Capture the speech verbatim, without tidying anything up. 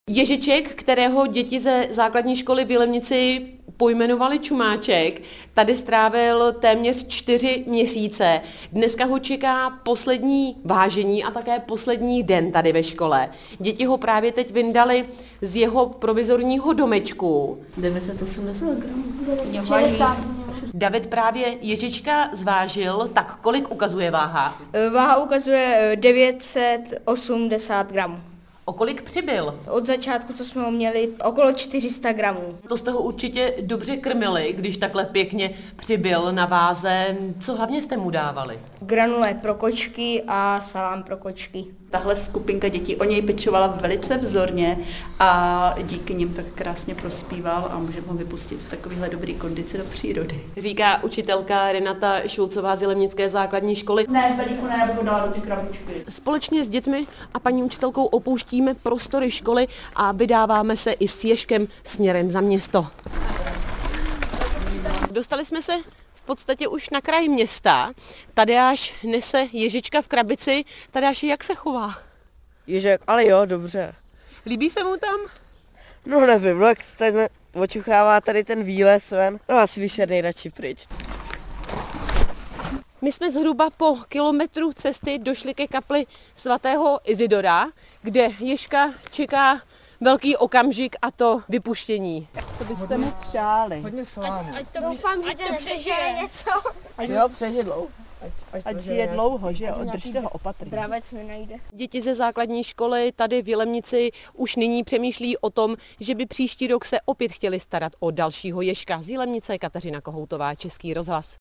Ježiček, kterého děti ze základní školy v Jilemnici pojmenovali Čumáček, tady strávil téměř čtyři měsíce. Dneska ho čeká poslední vážení a také poslední den tady ve škole. Děti ho právě teď vyndali z jeho provizorního domečku. devět set osmdesát gramů. David právě Ježička zvážil, tak kolik ukazuje váha? Váha ukazuje devět set osmdesát gramů. O kolik přibyl? Od začátku, co jsme ho měli, okolo čtyři sta gramů. To jste ho určitě dobře krmili, když takhle pěkně přibyl na váze. Co hlavně jste mu dávali? Granule pro kočky a salám pro kočky. Tahle skupinka dětí o něj pečovala velice vzorně a díky nim tak krásně prospíval a můžeme ho vypustit v takovéhle dobré kondici do přírody. Říká učitelka Renata Šulcová z Jilemnické základní školy. Ne, velíku ne, abych ho dala do ty krabičky. Společně s dětmi a paní učitelkou opouštíme prostory školy a vydáváme se i s Ježkem směrem za město. Dostali jsme se v podstatě už na kraj města. Tadeáš nese Ježička v krabici. Tadeáši, jak se chová? Ježek, ale jo, dobře. Líbí se mu tam? No nevím, no jak ten očuchává tady ten výles ven, no asi bych šel nejradši pryč. My jsme zhruba po kilometru cesty došli ke kapli svatého Izidora, kde Ježka čeká velký okamžik a to vypuštění. Co byste mu přáli? Hodně salámu. Doufám, že to přežije něco. Jo, přežidlou. Ať, ať, Ať si je dlouho, že jo? Držte ho opatrně. Dravec nenajde. Děti ze základní školy tady v Jilemnici už nyní přemýšlí o tom, že by příští rok se opět chtěli starat o dalšího Ježka. Z Jilemnice Kateřina Kohoutová, Český rozhlas.